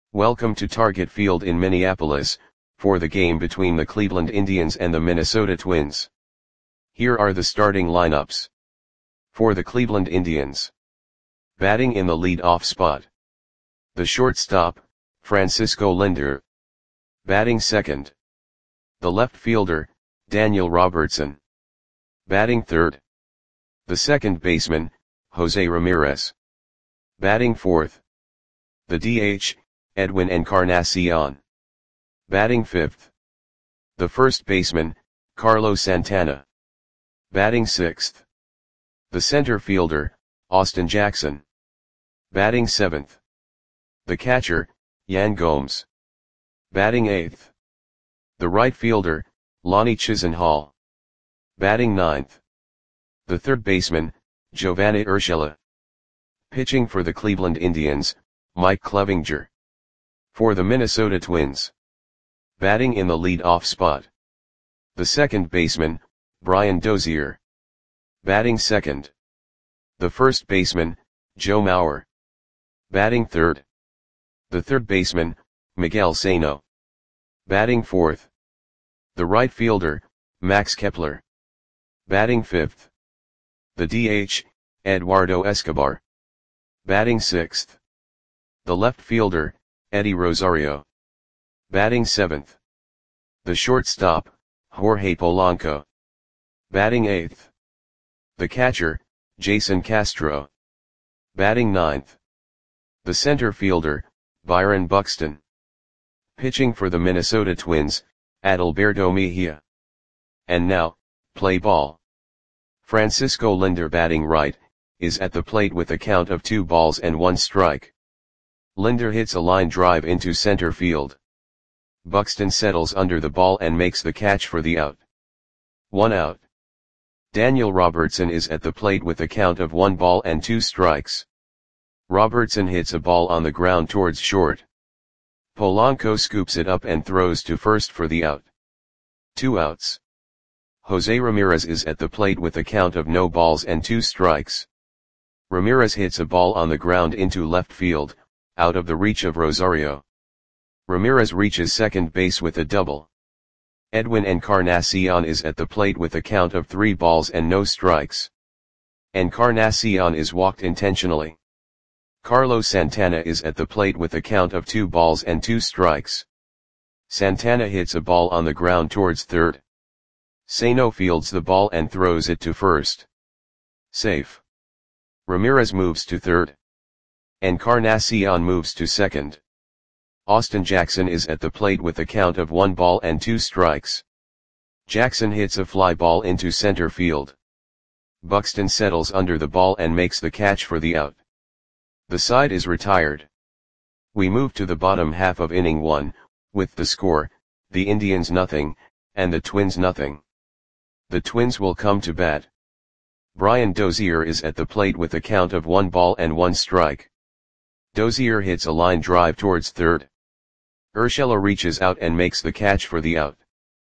Welcome to Target Field in Minneapolis, for the game between the Cleveland Indians and the Minnesota Twins. Here are the starting lineups. For the Cleveland Indians. Batting in the lead-off spot. The shortstop, Francisco Lindor. Batting second. The left fielder, Daniel Robertson. Batting third. The second baseman, Jose Ramirez. Batting fourth. The DH, Edwin Encarnacion. Batting fifth. The first baseman, Carlos Santana. Batting sixth. The center fielder, Austin Jackson. Batting seventh. The catcher, Yan Gomes. Batting eighth. The right fielder, Lonnie Chisenhall. Batting ninth. The third baseman, Giovanni Urshela. Pitching for the Cleveland Indians, Mike Clevinger. For the Minnesota Twins. Batting in the lead-off spot. The second baseman, Brian Dozier. Batting second. The first baseman, Joe Mauer. Batting third. The third baseman, Miguel Sano. Batting fourth. The right fielder, Max Kepler. Batting fifth. The DH, Eduardo Escobar. Batting sixth. The left fielder, Eddie Rosario. Batting seventh. The shortstop, Jorge Polanco. Batting eighth. The catcher, Jason Castro. Batting ninth. The center fielder, Byron Buxton. Pitching for the Minnesota Twins, Adalberto Mejia. And now, play ball. Francisco Lindor batting right, is at the plate with a count of 2-1 strike. Lindor hits a line drive into center field. Buxton settles under the ball and makes the catch for the out. 1 out. Daniel Robertson is at the plate with a count of 1-2 strikes. Robertson hits a ball on the ground towards short. Polanco scoops it up and throws to first for the out. 2 outs. Jose Ramirez is at the plate with a count of 0-2 strikes. Ramirez hits a ball on the ground into left field, out of the reach of Rosario. Ramirez reaches second base with a double. Edwin Encarnacion is at the plate with a count of 3-0 strikes. Encarnacion is walked intentionally. Carlos Santana is at the plate with a count of 2-2 strikes. Santana hits a ball on the ground towards third. Sano fields the ball and throws it to first. Safe. Ramirez moves to third. Encarnacion moves to second. Austin Jackson is at the plate with a count of 1-2 strikes. Jackson hits a fly ball into center field. Buxton settles under the ball and makes the catch for the out. The side is retired. We move to the bottom half of inning 1, with the score, the Indians 0, and the Twins 0. The Twins will come to bat. Brian Dozier is at the plate with a count of 1-1 strike. Dozier hits a line drive towards third. Urshela reaches out and makes the catch for the out.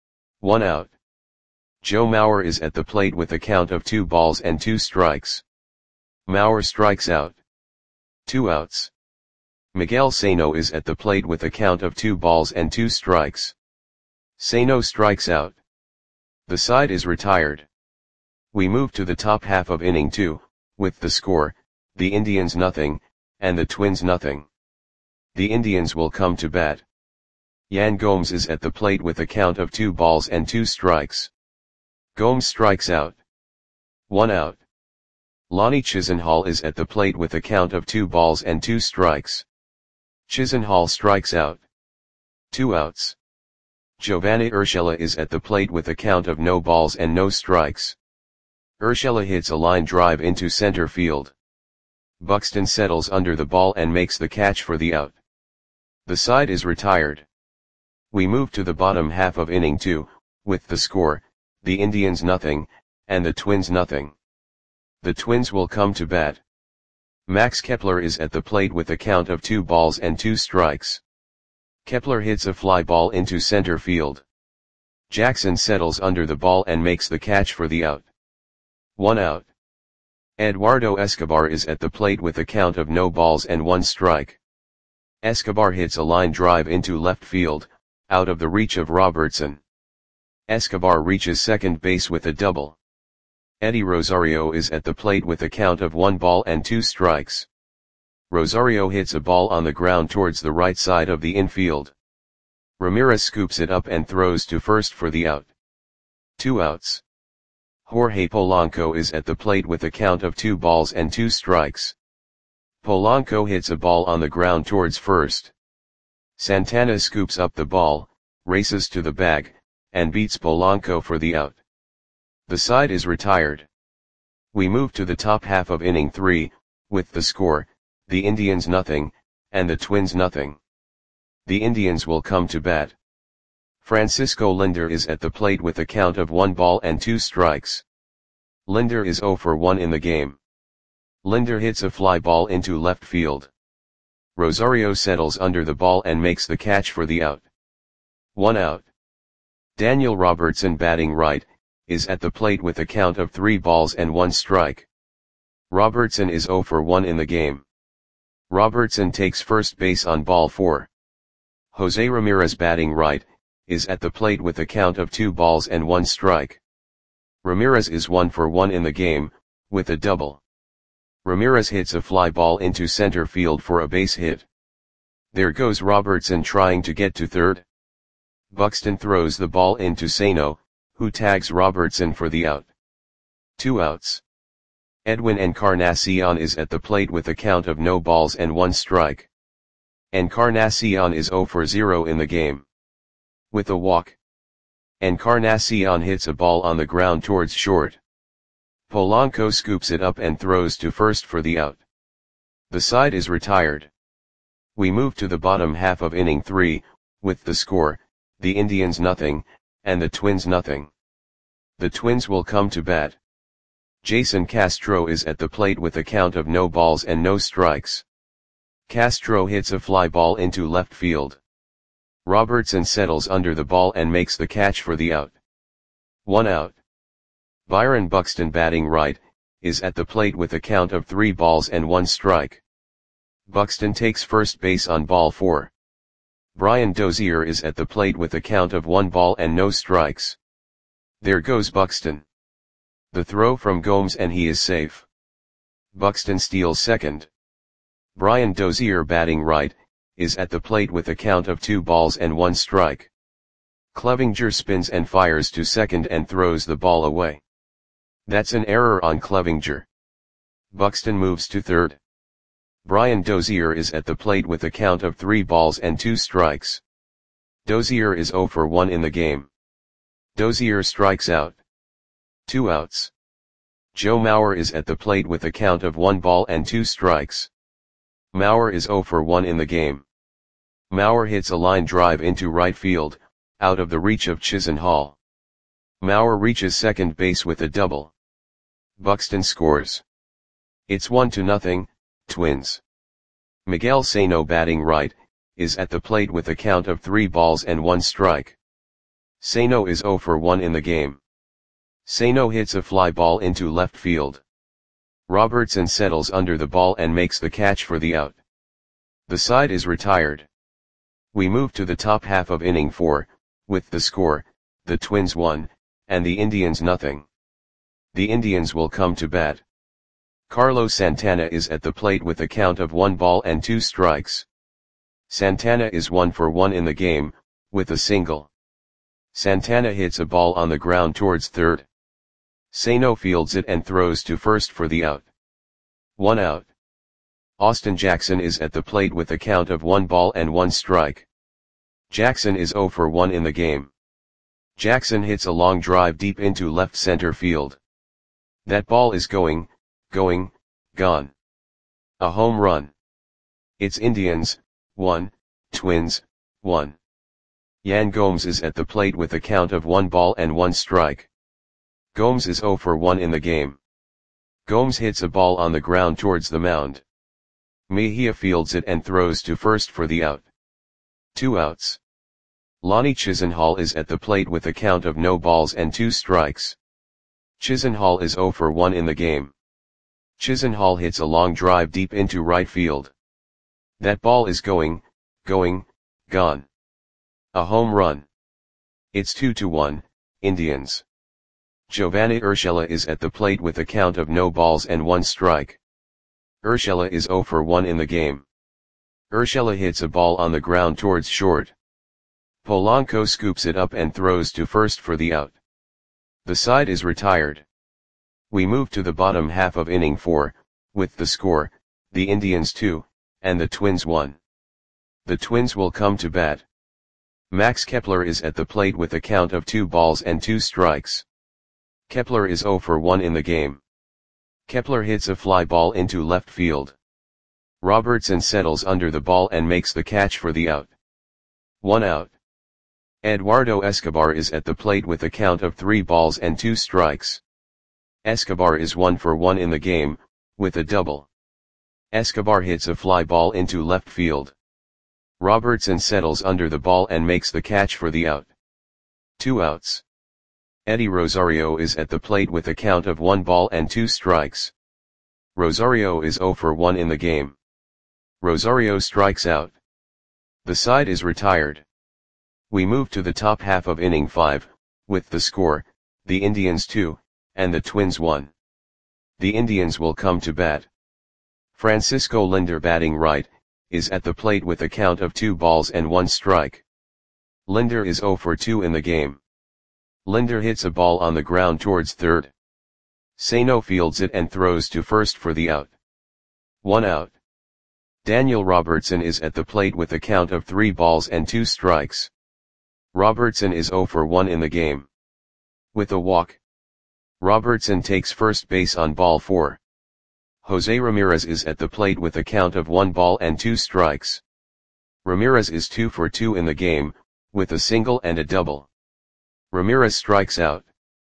1 out. Joe Mauer is at the plate with a count of 2-2 strikes. Mauer strikes out. 2 outs. Miguel Sano is at the plate with a count of 2-2 strikes. Sano strikes out. The side is retired. We move to the top half of inning 2, with the score, the Indians 0, and the Twins 0. The Indians will come to bat. Yan Gomes is at the plate with a count of 2-2 strikes. Gomes strikes out. 1 out. Lonnie Chisenhall is at the plate with a count of 2-2 strikes. Chisenhall strikes out. 2 outs. Giovanni Urshela is at the plate with a count of 0 strikes. Urshela hits a line drive into center field. Buxton settles under the ball and makes the catch for the out. The side is retired. We move to the bottom half of inning 2, with the score, the Indians 0, and the Twins 0. The Twins will come to bat. Max Kepler is at the plate with a count of 2-2 strikes. Kepler hits a fly ball into center field. Jackson settles under the ball and makes the catch for the out. 1 out. Eduardo Escobar is at the plate with a count of 0-1 strike. Escobar hits a line drive into left field, out of the reach of Robertson. Escobar reaches second base with a double. Eddie Rosario is at the plate with a count of 1-2 strikes. Rosario hits a ball on the ground towards the right side of the infield. Ramirez scoops it up and throws to first for the out. 2 outs. Jorge Polanco is at the plate with a count of 2-2 strikes. Polanco hits a ball on the ground towards first. Santana scoops up the ball, races to the bag, and beats Polanco for the out. The side is retired. We move to the top half of inning 3, with the score, the Indians nothing, and the Twins nothing. The Indians will come to bat. Francisco Lindor is at the plate with a count of 1-2 strikes. Lindor is 0 for 1 in the game. Lindor hits a fly ball into left field. Rosario settles under the ball and makes the catch for the out. 1 out. Daniel Robertson, batting right, is at the plate with a count of 3-1 strike. Robertson is 0 for 1 in the game. Robertson takes first base on ball 4. Jose Ramirez, batting right, is at the plate with a count of 2-1 strike. Ramirez is 1 for 1 in the game, with a double. Ramirez hits a fly ball into center field for a base hit. There goes Robertson trying to get to third. Buxton throws the ball into Sano, who tags Robertson for the out. 2 outs. Edwin Encarnacion is at the plate with a count of 0-1 strike. Encarnacion is 0 for 0 in the game. With a walk, Encarnacion hits a ball on the ground towards short. Polanco scoops it up and throws to first for the out. The side is retired. We move to the bottom half of inning 3, with the score, the Indians nothing, and the Twins nothing. The Twins will come to bat. Jason Castro is at the plate with a count of 0 strikes. Castro hits a fly ball into left field. Robertson settles under the ball and makes the catch for the out. 1 out. Byron Buxton, batting right, is at the plate with a count of 3-1 strike. Buxton takes first base on ball 4. Brian Dozier is at the plate with a count of 1-0 strikes. There goes Buxton. The throw from Gomes and he is safe. Buxton steals second. Brian Dozier, batting right, is at the plate with a count of 2-1 strike. Clevinger spins and fires to second and throws the ball away. That's an error on Clevinger. Buxton moves to third. Brian Dozier is at the plate with a count of 3-2 strikes. Dozier is 0 for 1 in the game. Dozier strikes out. 2 outs. Joe Mauer is at the plate with a count of 1-2 strikes. Mauer is 0 for 1 in the game. Mauer hits a line drive into right field, out of the reach of Chisenhall. Mauer reaches second base with a double. Buxton scores. It's 1-0, Twins. Miguel Sano, batting right, is at the plate with a count of 3-1 strike. Sano is 0 for 1 in the game. Sano hits a fly ball into left field. Robertson settles under the ball and makes the catch for the out. The side is retired. We move to the top half of inning 4, with the score, the Twins 1, and the Indians nothing. The Indians will come to bat. Carlos Santana is at the plate with a count of 1-2 strikes. Santana is 1 for 1 in the game, with a single. Santana hits a ball on the ground towards third. Sano fields it and throws to first for the out. 1 out. Austin Jackson is at the plate with a count of 1-1 strike. Jackson is 0 for 1 in the game. Jackson hits a long drive deep into left center field. That ball is gone. A home run. It's Indians, 1, Twins, 1. Yan Gomes is at the plate with a count of 1-1 strike. Gomes is 0 for 1 in the game. Gomes hits a ball on the ground towards the mound. Mejia fields it and throws to first for the out. 2 outs. Lonnie Chisenhall is at the plate with a count of 0-2 strikes. Chisenhall is 0 for 1 in the game. Chisenhall hits a long drive deep into right field. That ball is gone. going, gone. A home run. It's 2-1, Indians. Giovanni Urshela is at the plate with a count of no balls and 1 strike. Urshela is 0 for 1 in the game. Urshela hits a ball on the ground towards short. Polanco scoops it up and throws to first for the out. The side is retired. We move to the bottom half of inning 4, with the score, the Indians 2, and the Twins 1. The Twins will come to bat. Max Kepler is at the plate with a count of 2 balls and 2 strikes. Kepler is 0 for 1 in the game. Kepler hits a fly ball into left field. Robertson settles under the ball and makes the catch for the out. 1 out. Eduardo Escobar is at the plate with a count of 3 balls and 2 strikes. Escobar is 1 for 1 in the game, with a double. Escobar hits a fly ball into left field. Robertson settles under the ball and makes the catch for the out. 2 outs. Eddie Rosario is at the plate with a count of 1 ball and 2 strikes. Rosario is 0 for 1 in the game. Rosario strikes out. The side is retired. We move to the top half of inning 5, with the score, the Indians 2, and the Twins 1. The Indians will come to bat. Francisco Lindor, batting right, is at the plate with a count of 2 balls and 1 strike. Lindor is 0 for 2 in the game. Lindor hits a ball on the ground towards third. Sano fields it and throws to first for the out. 1 out. Daniel Robertson is at the plate with a count of 3 balls and 2 strikes. Robertson is 0 for 1 in the game. With a walk, Robertson takes first base on ball 4. Jose Ramirez is at the plate with a count of 1 ball and 2 strikes. Ramirez is 2 for 2 in the game, with a single and a double. Ramirez strikes out.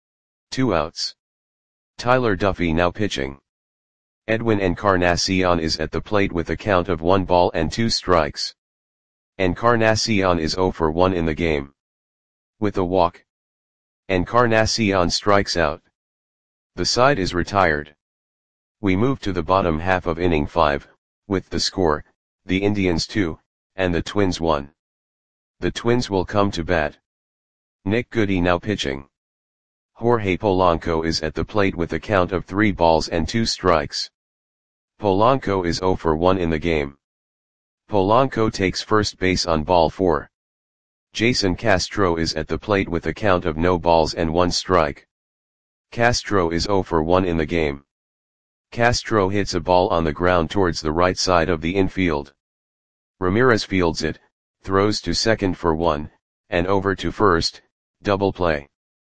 2 outs. Tyler Duffy now pitching. Edwin Encarnacion is at the plate with a count of 1 ball and 2 strikes. Encarnacion is 0 for 1 in the game. With a walk, Encarnacion strikes out. The side is retired. We move to the bottom half of inning 5, with the score, the Indians 2, and the Twins 1. The Twins will come to bat. Nick Goody now pitching. Jorge Polanco is at the plate with a count of 3 balls and 2 strikes. Polanco is 0 for 1 in the game. Polanco takes first base on ball 4. Jason Castro is at the plate with a count of no balls and 1 strike. Castro is 0 for 1 in the game. Castro hits a ball on the ground towards the right side of the infield. Ramirez fields it, throws to second for 1, and over to first, double play.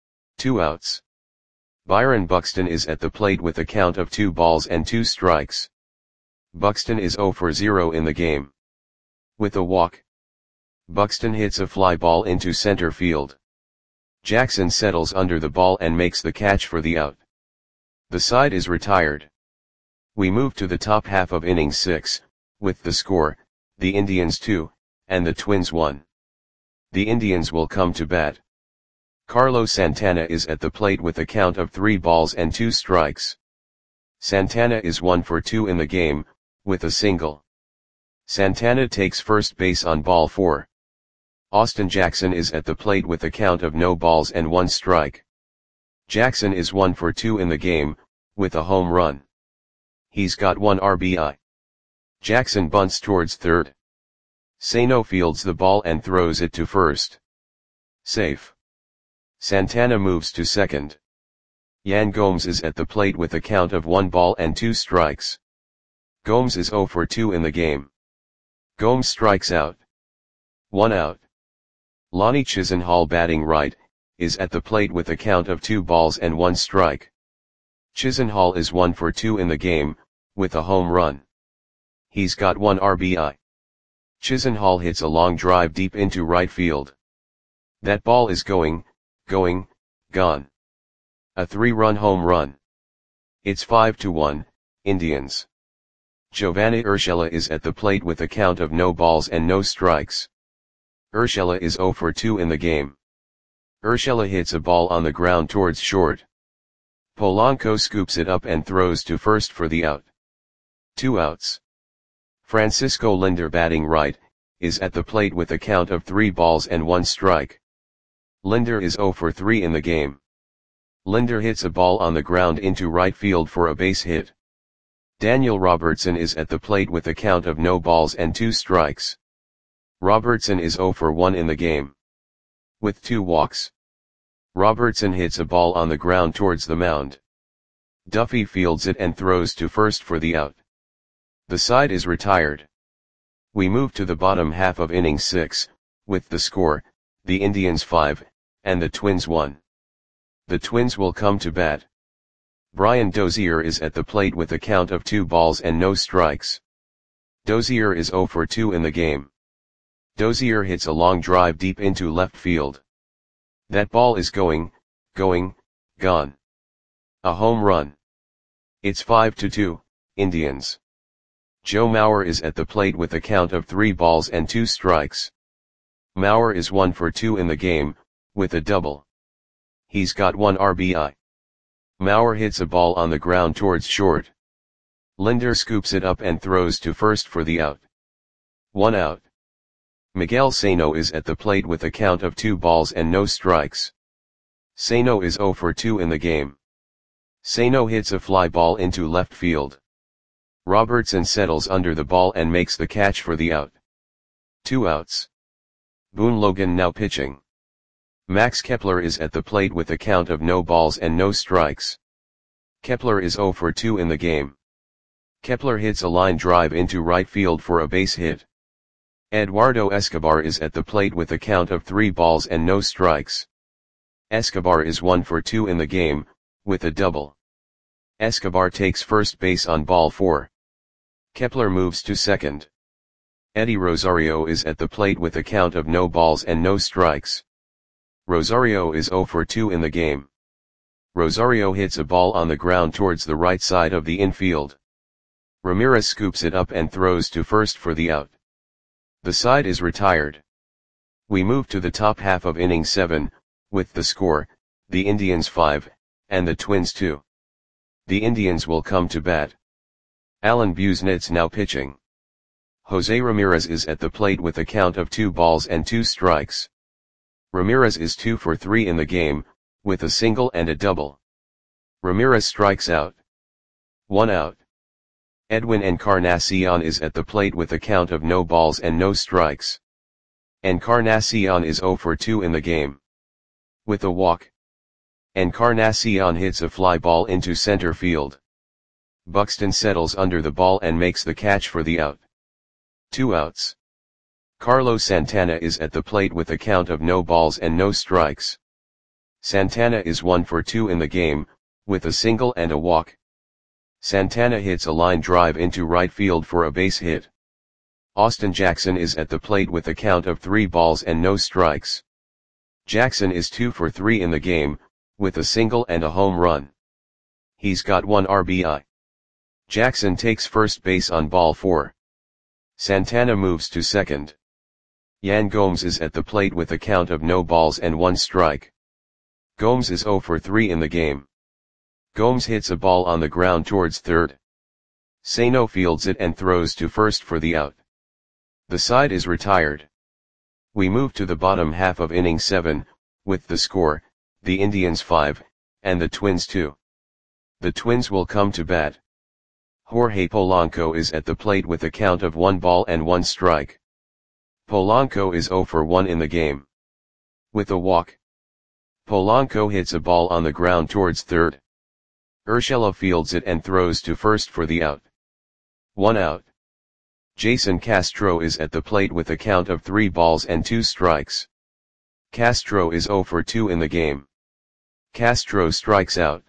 2 outs. Byron Buxton is at the plate with a count of 2 balls and 2 strikes. Buxton is 0 for 0 in the game. With a walk, Buxton hits a fly ball into center field. Jackson settles under the ball and makes the catch for the out. The side is retired. We move to the top half of inning 6, with the score, the Indians 2, and the Twins 1. The Indians will come to bat. Carlos Santana is at the plate with a count of 3 balls and 2 strikes. Santana is 1 for 2 in the game, with a single. Santana takes first base on ball 4. Austin Jackson is at the plate with a count of no balls and 1 strike. Jackson is 1 for 2 in the game, with a home run. He's got 1 RBI. Jackson bunts towards third. Sano fields the ball and throws it to first. Safe. Santana moves to second. Yan Gomes is at the plate with a count of 1 ball and 2 strikes. Gomes is 0 for 2 in the game. Gomes strikes out. 1 out. Lonnie Chisenhall, batting right, is at the plate with a count of 2 balls and 1 strike. Chisenhall is 1 for 2 in the game, with a home run. He's got 1 RBI. Chisenhall hits a long drive deep into right field. That ball is going, gone. A 3-run home run. It's 5-1, Indians. Giovanni Urshela is at the plate with a count of no balls and no strikes. Urshela is 0 for 2 in the game. Urshela hits a ball on the ground towards short. Polanco scoops it up and throws to first for the out. 2 outs. Francisco Lindor, batting right, is at the plate with a count of 3 balls and 1 strike. Linder is 0 for 3 in the game. Linder hits a ball on the ground into right field for a base hit. Daniel Robertson is at the plate with a count of no balls and 2 strikes. Robertson is 0 for 1 in the game. With 2 walks. Robertson hits a ball on the ground towards the mound. Duffy fields it and throws to first for the out. The side is retired. We move to the bottom half of inning 6, with the score, the Indians 5, and the Twins 1. The Twins will come to bat. Brian Dozier is at the plate with a count of 2 balls and no strikes. Dozier is 0 for 2 in the game. Dozier hits a long drive deep into left field. That ball is gone. A home run. It's 5-2, Indians. Joe Mauer is at the plate with a count of 3 balls and 2 strikes. Mauer is 1 for 2 in the game, with a double. He's got 1 RBI. Mauer hits a ball on the ground towards short. Linder scoops it up and throws to first for the out. 1 out. Miguel Sano is at the plate with a count of 2 balls and no strikes. Sano is 0 for 2 in the game. Sano hits a fly ball into left field. Robertson settles under the ball and makes the catch for the out. 2 outs. Boone Logan now pitching. Max Kepler is at the plate with a count of no balls and no strikes. Kepler is 0 for 2 in the game. Kepler hits a line drive into right field for a base hit. Eduardo Escobar is at the plate with a count of 3 balls and no strikes. Escobar is 1 for 2 in the game, with a double. Escobar takes first base on ball 4. Kepler moves to second. Eddie Rosario is at the plate with a count of no balls and no strikes. Rosario is 0 for 2 in the game. Rosario hits a ball on the ground towards the right side of the infield. Ramirez scoops it up and throws to first for the out. The side is retired. We move to the top half of inning 7, with the score, the Indians 5, and the Twins 2. The Indians will come to bat. Alan Busenitz now pitching. Jose Ramirez is at the plate with a count of 2 balls and 2 strikes. Ramirez is 2 for 3 in the game, with a single and a double. Ramirez strikes out. 1 out. Edwin Encarnacion is at the plate with a count of no balls and no strikes. Encarnacion is 0 for 2 in the game. With a walk. Encarnacion hits a fly ball into center field. Buxton settles under the ball and makes the catch for the out. 2 outs. Carlos Santana is at the plate with a count of no balls and no strikes. Santana is 1 for 2 in the game, with a single and a walk. Santana hits a line drive into right field for a base hit. Austin Jackson is at the plate with a count of 3 balls and no strikes. Jackson is 2 for 3 in the game, with a single and a home run. He's got 1 RBI. Jackson takes first base on ball 4. Santana moves to second. Yan Gomes is at the plate with a count of no balls and 1 strike. Gomes is 0 for 3 in the game. Gomes hits a ball on the ground towards third. Sano fields it and throws to first for the out. The side is retired. We move to the bottom half of inning 7, with the score, the Indians 5, and the Twins 2. The Twins will come to bat. Jorge Polanco is at the plate with a count of 1 ball and 1 strike. Polanco is 0 for 1 in the game. With a walk. Polanco hits a ball on the ground towards third. Urshela fields it and throws to first for the out. 1 out. Jason Castro is at the plate with a count of 3 balls and 2 strikes. Castro is 0 for 2 in the game. Castro strikes out.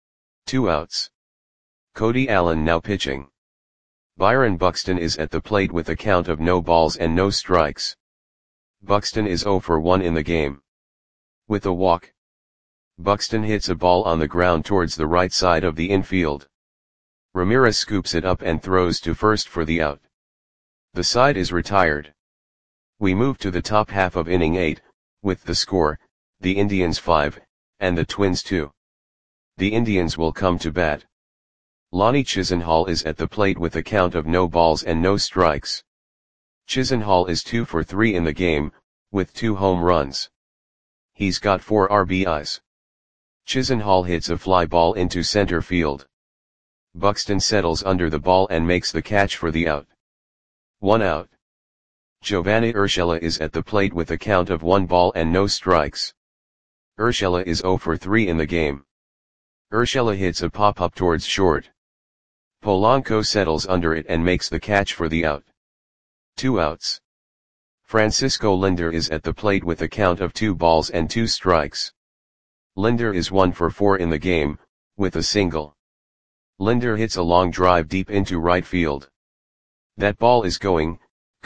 2 outs. Cody Allen now pitching. Byron Buxton is at the plate with a count of no balls and no strikes. Buxton is 0 for 1 in the game. With a walk. Buxton hits a ball on the ground towards the right side of the infield. Ramirez scoops it up and throws to first for the out. The side is retired. We move to the top half of inning 8, with the score, the Indians 5, and the Twins 2. The Indians will come to bat. Lonnie Chisenhall is at the plate with a count of no balls and no strikes. Chisenhall is 2 for 3 in the game, with 2 home runs. He's got 4 RBIs. Chisenhall hits a fly ball into center field. Buxton settles under the ball and makes the catch for the out. 1 out. Giovanni Urshela is at the plate with a count of 1 ball and no strikes. Urshela is 0 for 3 in the game. Urshela hits a pop-up towards short. Polanco settles under it and makes the catch for the out. 2 outs. Francisco Lindor is at the plate with a count of 2 balls and 2 strikes. Lindor is 1 for 4 in the game, with a single. Lindor hits a long drive deep into right field. That ball is gone.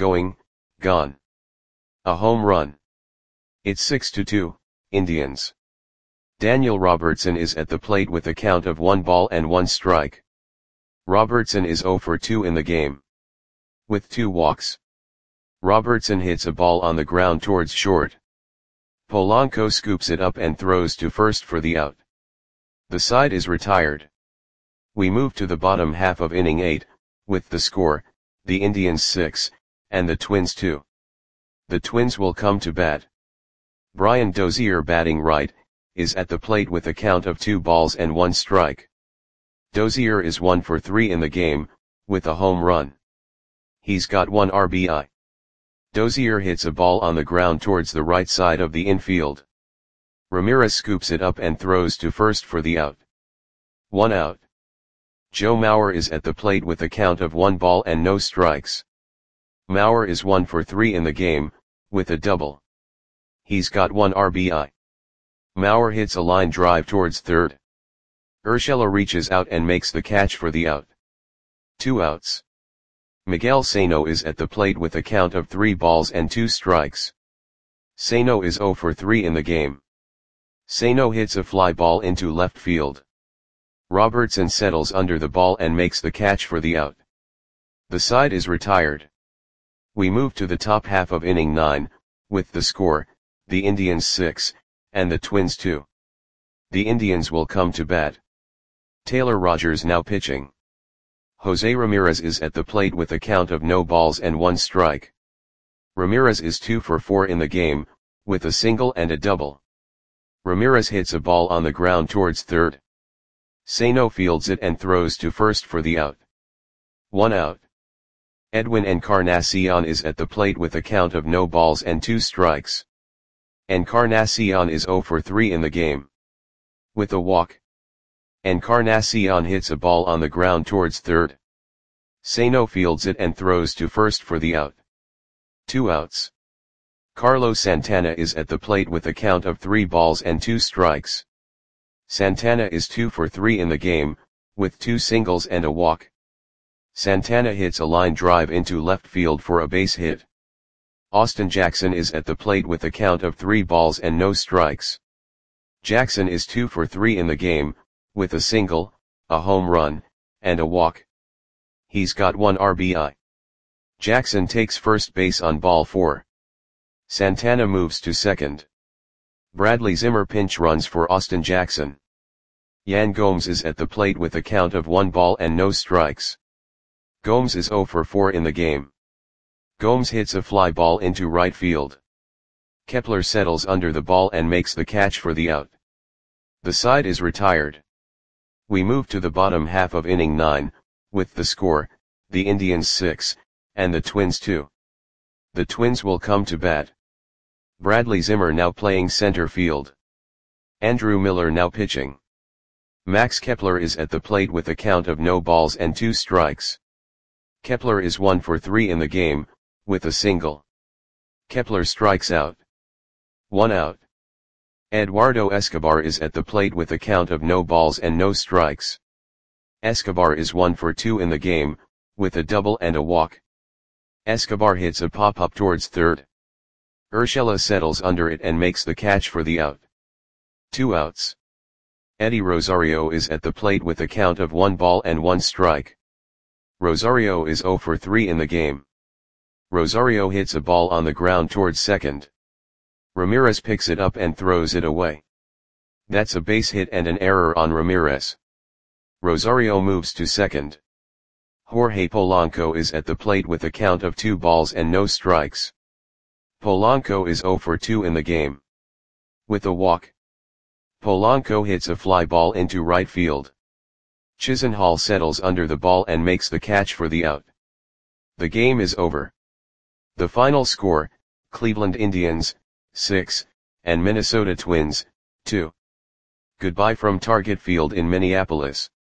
A home run. It's 6-2, Indians. Daniel Robertson is at the plate with a count of 1 ball and 1 strike. Robertson is 0 for 2 in the game. With 2 walks. Robertson hits a ball on the ground towards short. Polanco scoops it up and throws to first for the out. The side is retired. We move to the bottom half of inning 8, with the score, the Indians 6, and the Twins 2. The Twins will come to bat. Brian Dozier, batting right, is at the plate with a count of 2 balls and 1 strike. Dozier is 1 for 3 in the game, with a home run. He's got 1 RBI. Dozier hits a ball on the ground towards the right side of the infield. Ramirez scoops it up and throws to first for the out. 1 out. Joe Mauer is at the plate with a count of 1 ball and no strikes. Mauer is 1 for 3 in the game, with a double. He's got 1 RBI. Mauer hits a line drive towards third. Urshela reaches out and makes the catch for the out. 2 outs. Miguel Sano is at the plate with a count of 3 balls and 2 strikes. Sano is 0 for 3 in the game. Sano hits a fly ball into left field. Robertson settles under the ball and makes the catch for the out. The side is retired. We move to the top half of inning 9, with the score, the Indians 6, and the Twins 2. The Indians will come to bat. Taylor Rogers now pitching. Jose Ramirez is at the plate with a count of no balls and 1 strike. Ramirez is 2 for 4 in the game, with a single and a double. Ramirez hits a ball on the ground towards third. Sano fields it and throws to first for the out. 1 out. Edwin Encarnacion is at the plate with a count of no balls and 2 strikes. Encarnacion is 0 for 3 in the game. With a walk. Encarnacion hits a ball on the ground towards third. Sano fields it and throws to first for the out. 2 outs. Carlos Santana is at the plate with a count of 3 balls and 2 strikes. Santana is 2 for 3 in the game, with 2 singles and a walk. Santana hits a line drive into left field for a base hit. Austin Jackson is at the plate with a count of 3 balls and no strikes. Jackson is 2 for 3 in the game, with a single, a home run, and a walk. He's got 1 RBI. Jackson takes first base on ball 4. Santana moves to second. Bradley Zimmer pinch runs for Austin Jackson. Yan Gomes is at the plate with a count of 1 ball and no strikes. Gomes is 0 for 4 in the game. Gomes hits a fly ball into right field. Kepler settles under the ball and makes the catch for the out. The side is retired. We move to the bottom half of inning 9, with the score, the Indians 6, and the Twins 2. The Twins will come to bat. Bradley Zimmer now playing center field. Andrew Miller now pitching. Max Kepler is at the plate with a count of no balls and 2 strikes. Kepler is 1 for 3 in the game, with a single. Kepler strikes out. 1 out. Eduardo Escobar is at the plate with a count of no balls and no strikes. Escobar is 1 for 2 in the game, with a double and a walk. Escobar hits a pop-up towards third. Urshela settles under it and makes the catch for the out. 2 outs. Eddie Rosario is at the plate with a count of 1 ball and 1 strike. Rosario is 0 for 3 in the game. Rosario hits a ball on the ground towards second. Ramirez picks it up and throws it away. That's a base hit and an error on Ramirez. Rosario moves to second. Jorge Polanco is at the plate with a count of 2 balls and no strikes. Polanco is 0 for 2 in the game. With a walk, Polanco hits a fly ball into right field. Chisenhall settles under the ball and makes the catch for the out. The game is over. The final score, Cleveland Indians, 6, and Minnesota Twins, 2. Goodbye from Target Field in Minneapolis.